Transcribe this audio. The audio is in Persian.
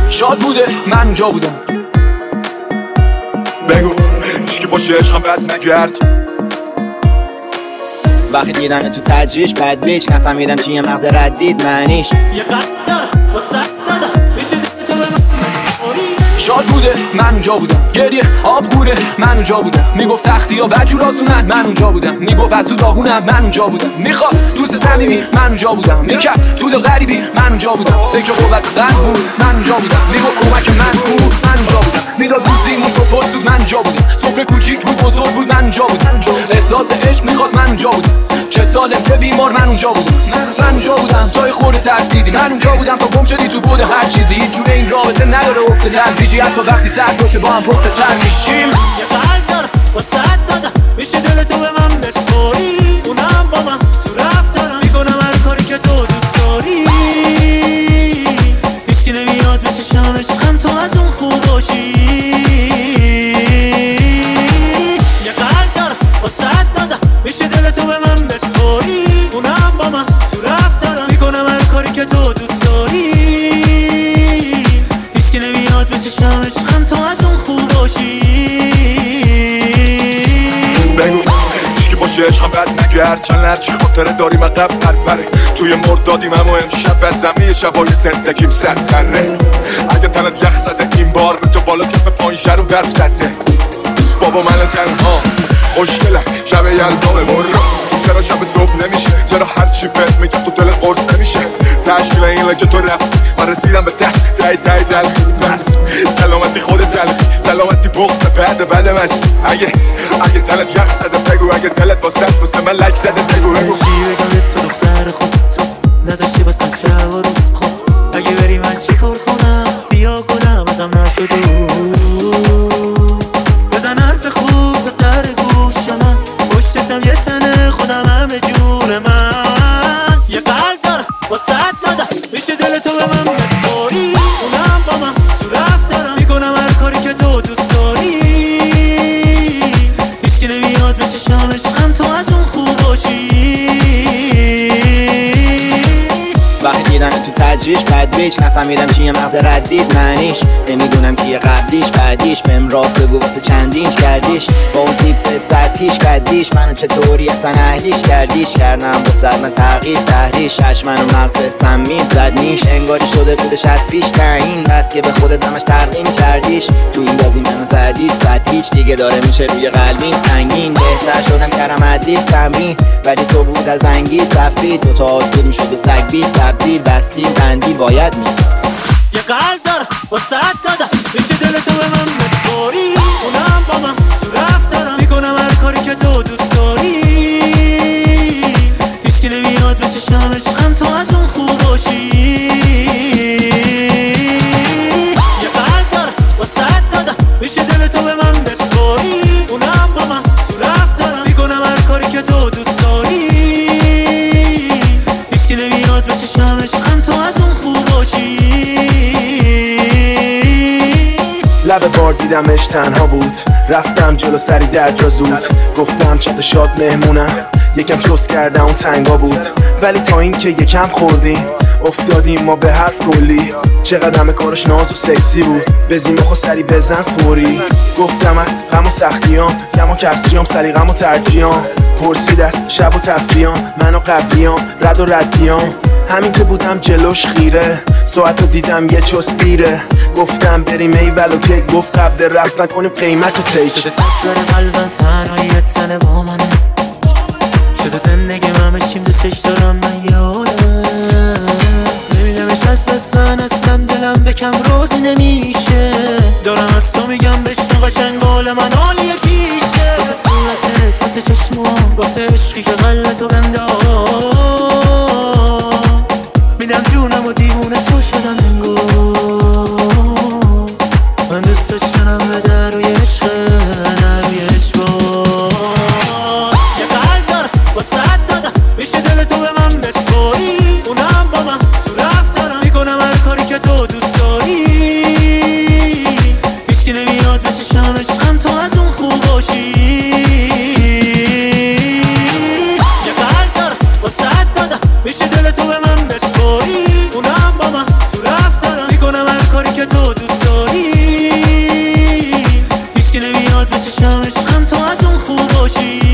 شاد بوده من اونجا بودم. بگو هیچکی باشه عشقم بد نگرد. وقتی دیدم تو تجریش بد بیچ نفهمیدم چیه مغز ردید معنیش. یه قدر واسه دادم میشه تو به من شاد بوده من اونجا بودم. گریه آب غوره من اونجا بودم. میگفت سختی یا بدجور آسونن من اونجا بودم. میگفت از تو داغونم من اونجا بودم. میخواد دوست صمیمی من اونجا بودم. میکرد تو دل غریبی من اونجا بودم. فکر قوت قلب بود من اونجا بودم. میگفت کمک من بود من اونجا بودم. میداد دوزیمون تو پرسود من اونجا بودم. سفره کوچیک بود بزرگ بود من اونجا بودم. احساس عشق میخواست من اونجا بودم. چه سالم چه بیمار من اونجا بودم. من اونجا بودم جای خورده ترسیدی. من اونجا بودم تا گم شدی تو بود هر چیزی. هیچ جوره این رابطه نداره افت تدریجی. حتی وقتی سرد باشه با هم پخته تر میشیم. یه قلب دارم واسه دادم میشه دل تو به من بسپاری. اونم با من تو رفتارم میکنم هر کاری که تو دوست داری. هیچکی نمیاد بشه شم عشقم تو از اون خوب باشی. یه قلب دارم واسه دادم میشه دل تو به من بسپاری. اونم با من تو رفتارم میکنم هر کاری که تو دوست داری. هیچکی نمیاد بشه شم عشقم تو از اون خوب باشی. بگو هیچکی باشه عشقم بد نگرد. چند لحظه خاطره داریم عقب پرپره. توی مردادیم اما امشب بر زمین شبای زندگیم سرتره. اگه تنت یخ زده این بار به جا بالا کف پایین رو برف زده. بابا من تنها خوشگلم شب یلدامه برو. چرا شب صبح نمیشه؟ چرا هرچی فکر میگم تو دل قرص نمیشه؟ تشکیل این لگه تو رفت من رسیدم به ته دلخی. بس سلامتی خودت تلخی سلامتی بغض بعد مست. اگه تلت یخ زده بگو. اگه تلت واسه من لک زده بگو. چی بگم تو دختر خوب تو نذاشتی واسم شب و روز خوب. اگه بری من چی کار کنم بیا گلم ازم نشده. بزن حرف خوب تو در گوش من. پشتتم یه تنه خودم همه جور من. یه قلب دارم واسه دادم میشه دل تو به من بسپاری. اونم با من تو رفتارم میکنم هر کاری که تو دوست داری. هیچکی نمیاد بشه شام عشقم تو از اون خوب باشی. وقتی دیدم تو تجریش بد بیچ نفهمیدم چیه مغز ردید معنیش. نمیدونم کیه قبلیش بعدیش. بهم راست بگو واسه چندینش کردیش. با اون تیپ سطحیش قدیش. منو چطوری اصلا اهلیش کردیش. کردم با صد من تغییر تحریش. منو مغز سمین زد نیش. انگاری شده بودش از پیش تعیین. بس که به خودت همش تقدیم کردیش. تو این بازی منو زدید هیچ دیگه داره میشه روی قلبین سنگین. بهتر شدم کردم حدیث تمرین ولی تو بود از انگیز رفتی. دوتا آزگود میشد به سگ بیت تبدیل بستیم بندی باید می. یه قلب دارم واسه دادم میشه دل تو به من بسپاری. اونم با من تو رفتارم میکنم هر کاری که تو دوست داری. هیچکی نمیاد بشه شم عشقم تو از اون خوب باشی. یه قلب دارم واسه دادم میشه دل تو به من بسپاری. اونم با من تو رفتارم میکنم هر کاری که تو دوست داری. هیچکی نمیاد بشه شم عشقم تو از اون خوب باشی. لب بار دیدمش تنها بود. رفتم جلو سری در جا زود. گفتم چت شاد مهمونم. یکم چوس کردم اون تنگا بود. ولی تا این که یکم خوردیم افتادیم ما به حرف کلی. چقدر همه کارش ناز و سکسی بود. بزیم خود سری بزن فوری. گفتم از غم و سختیام کم و کسریام سلیقم و ترجیام. پرسید از شب و تفریام من و قبلیام رد و ردیام. همین که بودم جلوش خیره ساعت رو دیدم یه چوس دیره. گفتم بریم ایول و کیک. گفت قبل رفت نکنیم قیمت و تیک. شده تکرار قلبم تنهایی یه تنه با منه. شده زندگی همه چیم دوستش دارم من یادم. نمیدمش از دست من اصلا دلم بکم روزی نمیشه. دارم از تو میگم بشنو قشنگ قول من عالیه پیشه. واسه صورتت واسه چشمام واسه عشقی که قلبتو بنداز. میدم جونم و دیوونه تو شدم انگار. من دوست داشتنم به در روی عشق نه روی اجبار. یه قلب دارم واسه دادم میشه دل تو به من بسپاری. اونم با من تو رفتارم میکنم هر کاری که تو دوست داری. هیچکی نمیاد بشه شم عشقم تو از اون خوب باشی. یه قلب دارم واسه دادم میشه دل تو به من بسپاری. اونم با من تو رفتارم میکنم باشم عشقم تو از اون خوب باشی